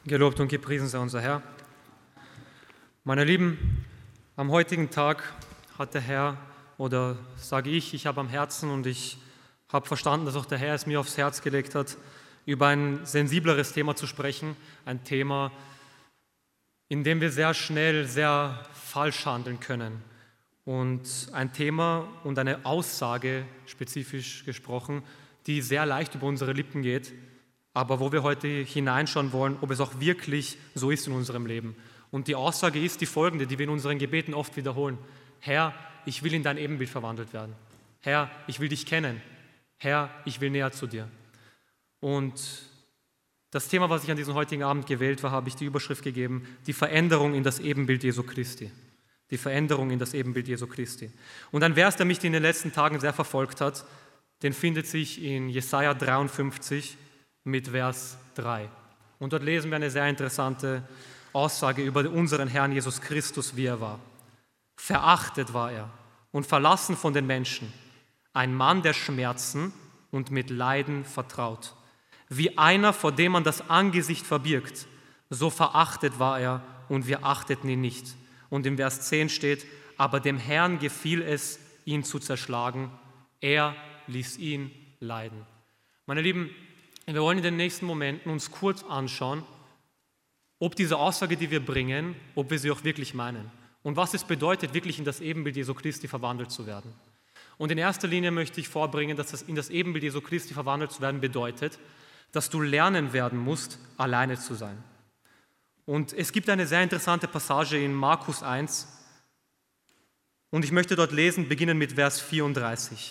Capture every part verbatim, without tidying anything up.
Gelobt und gepriesen sei unser Herr. Meine Lieben, am heutigen Tag hat der Herr, oder sage ich, ich habe am Herzen und ich habe verstanden, dass auch der Herr es mir aufs Herz gelegt hat, über ein sensibleres Thema zu sprechen, ein Thema, in dem wir sehr schnell, sehr falsch handeln können. Und ein Thema und eine Aussage, spezifisch gesprochen, die sehr leicht über unsere Lippen geht, aber wo wir heute hineinschauen wollen, ob es auch wirklich so ist in unserem Leben. Und die Aussage ist die folgende, die wir in unseren Gebeten oft wiederholen. Herr, ich will in dein Ebenbild verwandelt werden. Herr, ich will dich kennen. Herr, ich will näher zu dir. Und das Thema, was ich an diesem heutigen Abend gewählt war, habe ich die Überschrift gegeben, die Veränderung in das Ebenbild Jesu Christi. Die Veränderung in das Ebenbild Jesu Christi. Und ein Vers, der mich in den letzten Tagen sehr verfolgt hat, den findet sich in Jesaja dreiundfünfzig mit Vers drei. Und dort lesen wir eine sehr interessante Aussage über unseren Herrn Jesus Christus, wie er war. Verachtet war er und verlassen von den Menschen, ein Mann der Schmerzen und mit Leiden vertraut. Wie einer, vor dem man das Angesicht verbirgt, so verachtet war er und wir achteten ihn nicht. Und im Vers zehn steht, aber dem Herrn gefiel es, ihn zu zerschlagen. Er ließ ihn leiden. Meine Lieben, wir wollen in den nächsten Momenten uns kurz anschauen, ob diese Aussage, die wir bringen, ob wir sie auch wirklich meinen. Und was es bedeutet, wirklich in das Ebenbild Jesu Christi verwandelt zu werden. Und in erster Linie möchte ich vorbringen, dass das in das Ebenbild Jesu Christi verwandelt zu werden bedeutet, dass du lernen werden musst, alleine zu sein. Und es gibt eine sehr interessante Passage in Markus eins und ich möchte dort lesen, beginnen mit Vers vierunddreißig.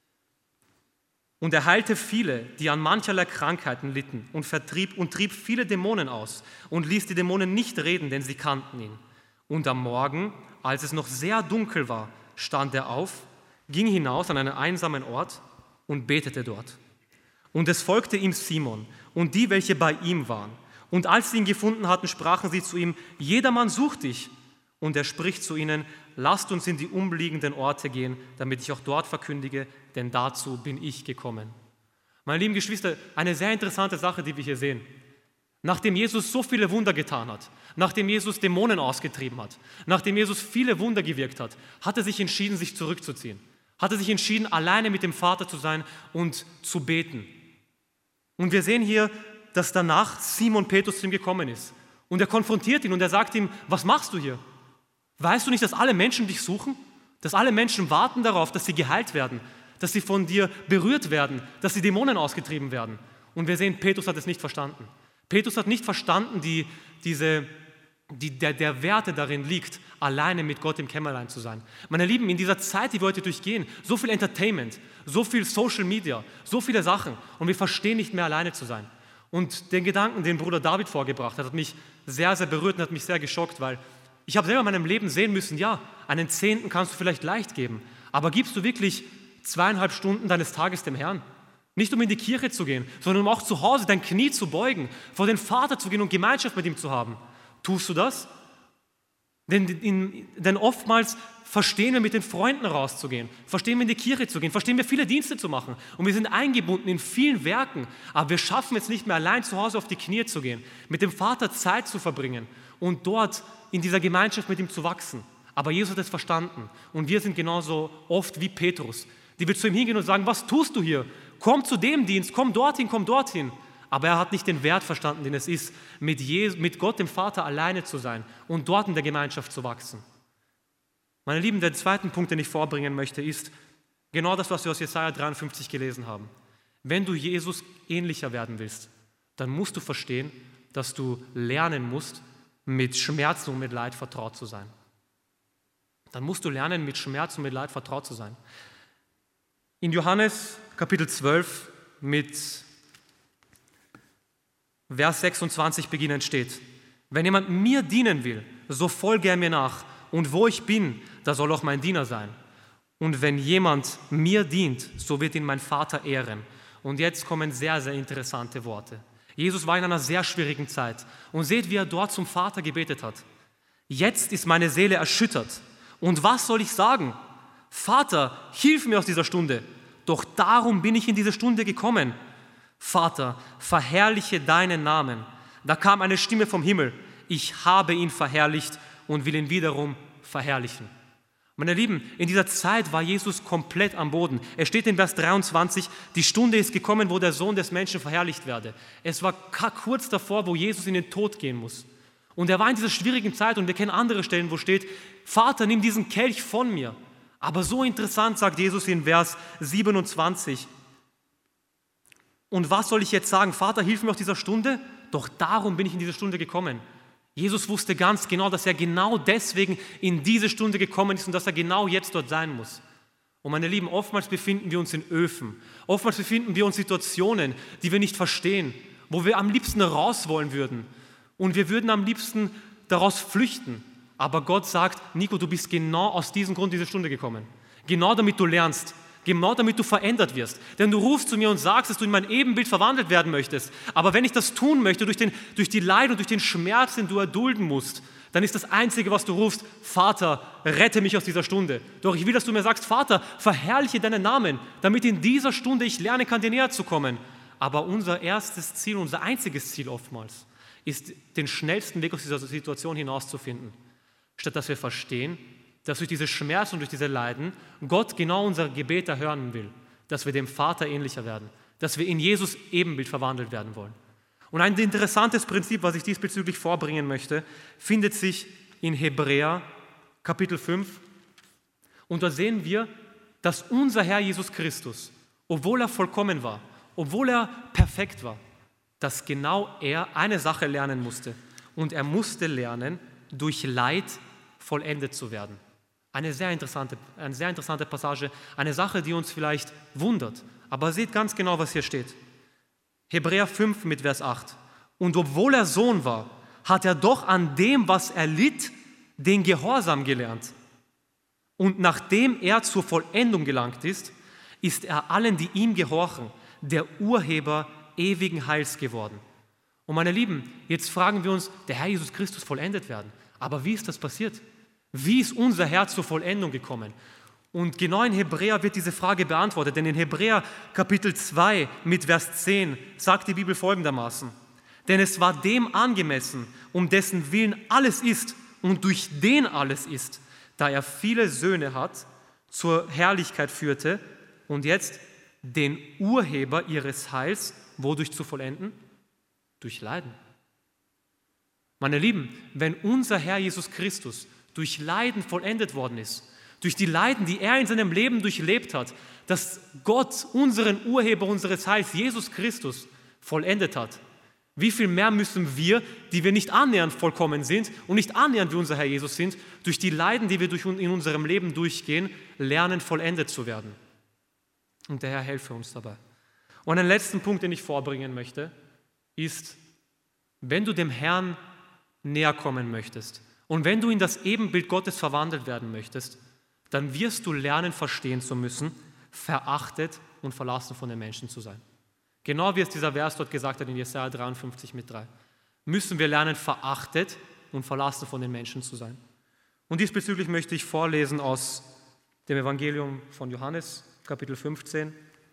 Und er heilte viele, die an mancherlei Krankheiten litten und vertrieb und trieb viele Dämonen aus und ließ die Dämonen nicht reden, denn sie kannten ihn. Und am Morgen, als es noch sehr dunkel war, stand er auf, ging hinaus an einen einsamen Ort und betete dort. Und es folgte ihm Simon und die, welche bei ihm waren. Und als sie ihn gefunden hatten, sprachen sie zu ihm, jedermann sucht dich. Und er spricht zu ihnen, lasst uns in die umliegenden Orte gehen, damit ich auch dort verkündige, denn dazu bin ich gekommen. Meine lieben Geschwister, eine sehr interessante Sache, die wir hier sehen. Nachdem Jesus so viele Wunder getan hat, nachdem Jesus Dämonen ausgetrieben hat, nachdem Jesus viele Wunder gewirkt hat, hat er sich entschieden, sich zurückzuziehen. Hat er sich entschieden, alleine mit dem Vater zu sein und zu beten. Und wir sehen hier, dass danach Simon Petrus zu ihm gekommen ist. Und er konfrontiert ihn und er sagt ihm, was machst du hier? Weißt du nicht, dass alle Menschen dich suchen? Dass alle Menschen warten darauf, dass sie geheilt werden, dass sie von dir berührt werden, dass die Dämonen ausgetrieben werden. Und wir sehen, Petrus hat es nicht verstanden. Petrus hat nicht verstanden, die, diese, die, der, der Werte darin liegt, alleine mit Gott im Kämmerlein zu sein. Meine Lieben, in dieser Zeit, die wir heute durchgehen, so viel Entertainment, so viel Social Media, so viele Sachen und wir verstehen nicht mehr, alleine zu sein. Und den Gedanken, den Bruder David vorgebracht hat, hat mich sehr, sehr berührt und hat mich sehr geschockt, weil ich habe selber in meinem Leben sehen müssen, ja, einen Zehnten kannst du vielleicht leicht geben, aber gibst du wirklich zweieinhalb Stunden deines Tages dem Herrn? Nicht um in die Kirche zu gehen, sondern um auch zu Hause dein Knie zu beugen, vor den Vater zu gehen und Gemeinschaft mit ihm zu haben. Tust du das? Denn, in, denn oftmals verstehen wir, mit den Freunden rauszugehen, verstehen wir, in die Kirche zu gehen, verstehen wir, viele Dienste zu machen und wir sind eingebunden in vielen Werken, aber wir schaffen es nicht mehr, allein zu Hause auf die Knie zu gehen, mit dem Vater Zeit zu verbringen und dort in dieser Gemeinschaft mit ihm zu wachsen. Aber Jesus hat es verstanden und wir sind genauso oft wie Petrus, die wir zu ihm hingehen und sagen, was tust du hier? Komm zu dem Dienst, komm dorthin, komm dorthin. Aber er hat nicht den Wert verstanden, den es ist, mit, Jesus, mit Gott, dem Vater, alleine zu sein und dort in der Gemeinschaft zu wachsen. Meine Lieben, der zweite Punkt, den ich vorbringen möchte, ist genau das, was wir aus Jesaja dreiundfünfzig gelesen haben. Wenn du Jesus ähnlicher werden willst, dann musst du verstehen, dass du lernen musst, mit Schmerzen und mit Leid vertraut zu sein. Dann musst du lernen, mit Schmerzen und mit Leid vertraut zu sein. In Johannes Kapitel zwölf mit Vers sechsundzwanzig beginnend steht, wenn jemand mir dienen will, so folge er mir nach. Und wo ich bin, da soll auch mein Diener sein. Und wenn jemand mir dient, so wird ihn mein Vater ehren. Und jetzt kommen sehr, sehr interessante Worte. Jesus war in einer sehr schwierigen Zeit. Und seht, wie er dort zum Vater gebetet hat. Jetzt ist meine Seele erschüttert. Und was soll ich sagen? Vater, hilf mir aus dieser Stunde. Doch darum bin ich in diese Stunde gekommen. Vater, verherrliche deinen Namen. Da kam eine Stimme vom Himmel: Ich habe ihn verherrlicht und will ihn wiederum verherrlichen. Meine Lieben, in dieser Zeit war Jesus komplett am Boden. Es steht in Vers dreiundzwanzig, die Stunde ist gekommen, wo der Sohn des Menschen verherrlicht werde. Es war kurz davor, wo Jesus in den Tod gehen muss. Und er war in dieser schwierigen Zeit, und wir kennen andere Stellen, wo steht: Vater, nimm diesen Kelch von mir. Aber so interessant sagt Jesus in Vers siebenundzwanzig: Und was soll ich jetzt sagen? Vater, hilf mir aus dieser Stunde. Doch darum bin ich in diese Stunde gekommen. Jesus wusste ganz genau, dass er genau deswegen in diese Stunde gekommen ist und dass er genau jetzt dort sein muss. Und meine Lieben, oftmals befinden wir uns in Öfen. Oftmals befinden wir uns in Situationen, die wir nicht verstehen, wo wir am liebsten raus wollen würden. Und wir würden am liebsten daraus flüchten. Aber Gott sagt: Nico, du bist genau aus diesem Grund in diese Stunde gekommen. Genau damit du lernst. Genau damit du verändert wirst. Denn du rufst zu mir und sagst, dass du in mein Ebenbild verwandelt werden möchtest. Aber wenn ich das tun möchte, durch, den, durch die Leid und durch den Schmerz, den du erdulden musst, dann ist das Einzige, was du rufst: Vater, rette mich aus dieser Stunde. Doch ich will, dass du mir sagst: Vater, verherrliche deinen Namen, damit in dieser Stunde ich lernen kann, dir näher zu kommen. Aber unser erstes Ziel, unser einziges Ziel oftmals, ist, den schnellsten Weg aus dieser Situation hinauszufinden. Statt dass wir verstehen, dass durch diese Schmerzen und durch diese Leiden Gott genau unser Gebet erhören will, dass wir dem Vater ähnlicher werden, dass wir in Jesus Ebenbild verwandelt werden wollen. Und ein interessantes Prinzip, was ich diesbezüglich vorbringen möchte, findet sich in Hebräer Kapitel fünf. Und da sehen wir, dass unser Herr Jesus Christus, obwohl er vollkommen war, obwohl er perfekt war, dass genau er eine Sache lernen musste. Und er musste lernen, durch Leid vollendet zu werden. Eine sehr interessante, eine sehr interessante Passage, eine Sache, die uns vielleicht wundert. Aber seht ganz genau, was hier steht. Hebräer fünf mit Vers acht. Und obwohl er Sohn war, hat er doch an dem, was er litt, den Gehorsam gelernt. Und nachdem er zur Vollendung gelangt ist, ist er allen, die ihm gehorchen, der Urheber ewigen Heils geworden. Und meine Lieben, jetzt fragen wir uns: Der Herr Jesus Christus vollendet werden. Aber wie ist das passiert? Wie ist unser Herr zur Vollendung gekommen? Und genau in Hebräer wird diese Frage beantwortet, denn in Hebräer Kapitel zwei mit Vers zehn sagt die Bibel folgendermaßen: Denn es war dem angemessen, um dessen Willen alles ist und durch den alles ist, da er viele Söhne hat, zur Herrlichkeit führte und jetzt den Urheber ihres Heils, wodurch zu vollenden? Durch Leiden. Meine Lieben, wenn unser Herr Jesus Christus durch Leiden vollendet worden ist, durch die Leiden, die er in seinem Leben durchlebt hat, dass Gott unseren Urheber unseres Heils, Jesus Christus, vollendet hat, wie viel mehr müssen wir, die wir nicht annähernd vollkommen sind und nicht annähernd wie unser Herr Jesus sind, durch die Leiden, die wir durch in unserem Leben durchgehen, lernen, vollendet zu werden. Und der Herr helfe uns dabei. Und einen letzten Punkt, den ich vorbringen möchte, ist, wenn du dem Herrn näher kommen möchtest und wenn du in das Ebenbild Gottes verwandelt werden möchtest, dann wirst du lernen, verstehen zu müssen, verachtet und verlassen von den Menschen zu sein. Genau wie es dieser Vers dort gesagt hat in Jesaja dreiundfünfzig mit drei. Müssen wir lernen, verachtet und verlassen von den Menschen zu sein. Und diesbezüglich möchte ich vorlesen aus dem Evangelium von Johannes, Kapitel fünfzehn.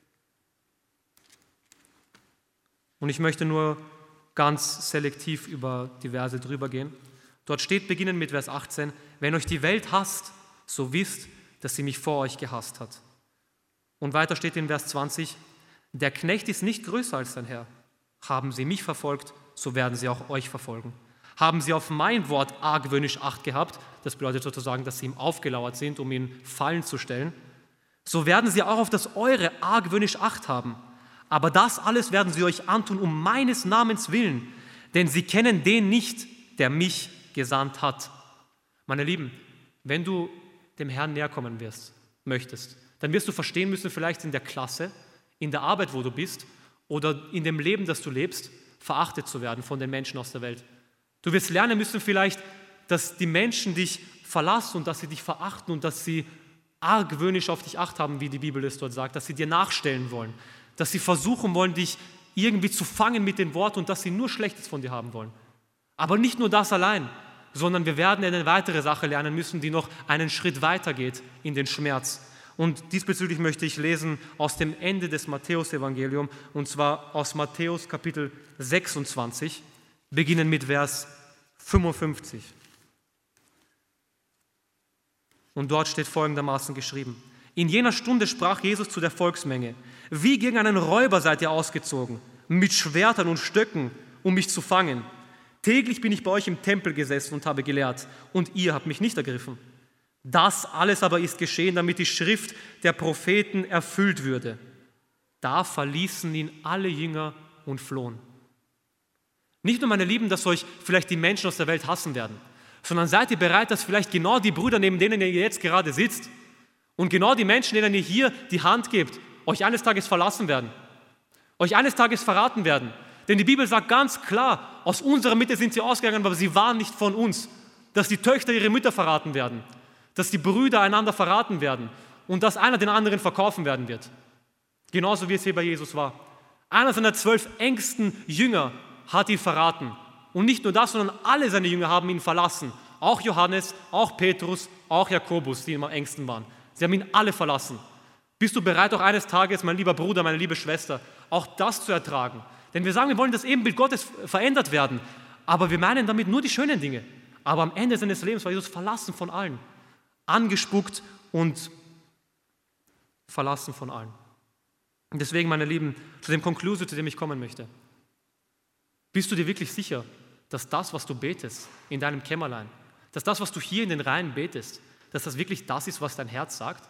Und ich möchte nur ganz selektiv über die Verse drüber gehen. Dort steht, beginnend mit Vers achtzehn, wenn euch die Welt hasst, so wisst, dass sie mich vor euch gehasst hat. Und weiter steht in Vers zwanzig, der Knecht ist nicht größer als sein Herr. Haben sie mich verfolgt, so werden sie auch euch verfolgen. Haben sie auf mein Wort argwöhnisch Acht gehabt, das bedeutet sozusagen, dass sie ihm aufgelauert sind, um ihn Fallen zu stellen, so werden sie auch auf das eure argwöhnisch Acht haben. Aber das alles werden sie euch antun um meines Namens willen, denn sie kennen den nicht, der mich gesandt hat. Meine Lieben, wenn du dem Herrn näher kommen wirst, möchtest, dann wirst du verstehen müssen, vielleicht in der Klasse, in der Arbeit, wo du bist oder in dem Leben, das du lebst, verachtet zu werden von den Menschen aus der Welt. Du wirst lernen müssen vielleicht, dass die Menschen dich verlassen und dass sie dich verachten und dass sie argwöhnisch auf dich Acht haben, wie die Bibel es dort sagt, dass sie dir nachstellen wollen, dass sie versuchen wollen, dich irgendwie zu fangen mit den Worten und dass sie nur Schlechtes von dir haben wollen. Aber nicht nur das allein, sondern wir werden eine weitere Sache lernen müssen, die noch einen Schritt weiter geht in den Schmerz. Und diesbezüglich möchte ich lesen aus dem Ende des Matthäus-Evangeliums, und zwar aus Matthäus Kapitel sechsundzwanzig, beginnen mit Vers fünfundfünfzig. Und dort steht folgendermaßen geschrieben: In jener Stunde sprach Jesus zu der Volksmenge: Wie gegen einen Räuber seid ihr ausgezogen, mit Schwertern und Stöcken, um mich zu fangen. Täglich bin ich bei euch im Tempel gesessen und habe gelehrt, und ihr habt mich nicht ergriffen. Das alles aber ist geschehen, damit die Schrift der Propheten erfüllt würde. Da verließen ihn alle Jünger und flohen. Nicht nur, meine Lieben, dass euch vielleicht die Menschen aus der Welt hassen werden, sondern seid ihr bereit, dass vielleicht genau die Brüder, neben denen ihr jetzt gerade sitzt, und genau die Menschen, denen ihr hier die Hand gebt, euch eines Tages verlassen werden, euch eines Tages verraten werden. Denn die Bibel sagt ganz klar, aus unserer Mitte sind sie ausgegangen, aber sie waren nicht von uns. Dass die Töchter ihre Mütter verraten werden, dass die Brüder einander verraten werden und dass einer den anderen verkaufen werden wird. Genauso wie es hier bei Jesus war. Einer seiner zwölf engsten Jünger hat ihn verraten. Und nicht nur das, sondern alle seine Jünger haben ihn verlassen. Auch Johannes, auch Petrus, auch Jakobus, die ihm am engsten waren. Sie haben ihn alle verlassen. Bist du bereit, auch eines Tages, mein lieber Bruder, meine liebe Schwester, auch das zu ertragen? Denn wir sagen, wir wollen das Ebenbild Gottes verändert werden. Aber wir meinen damit nur die schönen Dinge. Aber am Ende seines Lebens war Jesus verlassen von allen. Angespuckt und verlassen von allen. Und deswegen, meine Lieben, zu dem Konklusio, zu dem ich kommen möchte. Bist du dir wirklich sicher, dass das, was du betest in deinem Kämmerlein, dass das, was du hier in den Reihen betest, dass das wirklich das ist, was dein Herz sagt?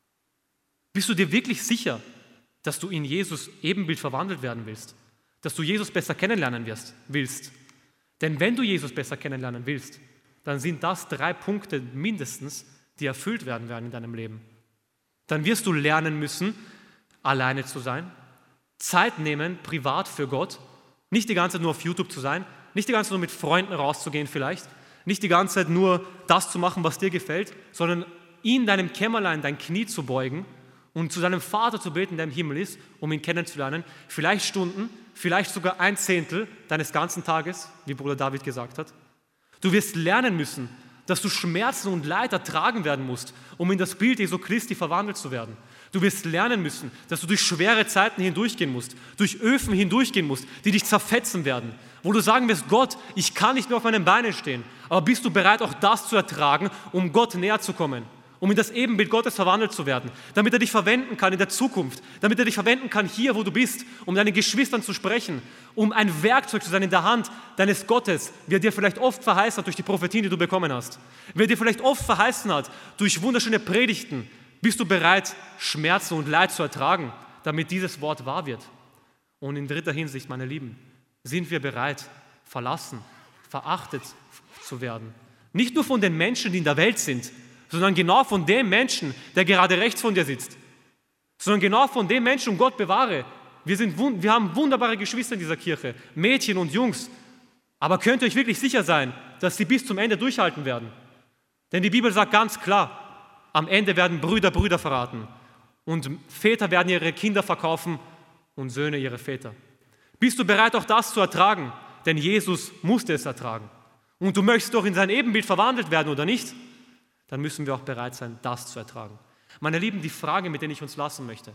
Bist du dir wirklich sicher, dass du in Jesus Ebenbild verwandelt werden willst? Dass du Jesus besser kennenlernen wirst, willst? Denn wenn du Jesus besser kennenlernen willst, dann sind das drei Punkte mindestens, die erfüllt werden werden in deinem Leben. Dann wirst du lernen müssen, alleine zu sein, Zeit nehmen, privat für Gott, nicht die ganze Zeit nur auf YouTube zu sein, nicht die ganze Zeit nur mit Freunden rauszugehen vielleicht, nicht die ganze Zeit nur das zu machen, was dir gefällt, sondern in deinem Kämmerlein dein Knie zu beugen und zu deinem Vater zu beten, der im Himmel ist, um ihn kennenzulernen, vielleicht Stunden, vielleicht sogar ein Zehntel deines ganzen Tages, wie Bruder David gesagt hat. Du wirst lernen müssen, dass du Schmerzen und Leid ertragen werden musst, um in das Bild Jesu Christi verwandelt zu werden. Du wirst lernen müssen, dass du durch schwere Zeiten hindurchgehen musst, durch Öfen hindurchgehen musst, die dich zerfetzen werden, wo du sagen wirst, Gott, ich kann nicht mehr auf meinen Beinen stehen, aber bist du bereit, auch das zu ertragen, um Gott näher zu kommen, um in das Ebenbild Gottes verwandelt zu werden, damit er dich verwenden kann in der Zukunft, damit er dich verwenden kann hier, wo du bist, um deinen Geschwistern zu sprechen, um ein Werkzeug zu sein in der Hand deines Gottes, wie er dir vielleicht oft verheißen hat durch die Prophetien, die du bekommen hast, wie er dir vielleicht oft verheißen hat durch wunderschöne Predigten. Bist du bereit, Schmerzen und Leid zu ertragen, damit dieses Wort wahr wird? Und in dritter Hinsicht, meine Lieben, sind wir bereit, verlassen, verachtet zu werden. Nicht nur von den Menschen, die in der Welt sind, sondern genau von dem Menschen, der gerade rechts von dir sitzt. Sondern genau von dem Menschen, um Gott bewahre. Wir, sind, wir haben wunderbare Geschwister in dieser Kirche, Mädchen und Jungs. Aber könnt ihr euch wirklich sicher sein, dass sie bis zum Ende durchhalten werden? Denn die Bibel sagt ganz klar, am Ende werden Brüder Brüder verraten und Väter werden ihre Kinder verkaufen und Söhne ihre Väter. Bist du bereit, auch das zu ertragen? Denn Jesus musste es ertragen. Und du möchtest doch in sein Ebenbild verwandelt werden, oder nicht? Dann müssen wir auch bereit sein, das zu ertragen. Meine Lieben, die Frage, mit der ich uns lassen möchte,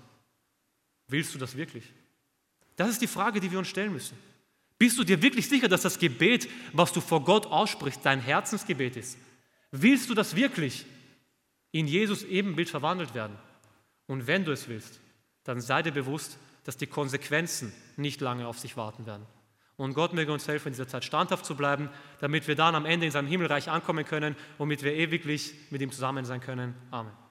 willst du das wirklich? Das ist die Frage, die wir uns stellen müssen. Bist du dir wirklich sicher, dass das Gebet, was du vor Gott aussprichst, dein Herzensgebet ist? Willst du das wirklich? In Jesus Ebenbild verwandelt werden. Und wenn du es willst, dann sei dir bewusst, dass die Konsequenzen nicht lange auf sich warten werden. Und Gott möge uns helfen, in dieser Zeit standhaft zu bleiben, damit wir dann am Ende in seinem Himmelreich ankommen können und damit wir ewiglich mit ihm zusammen sein können. Amen.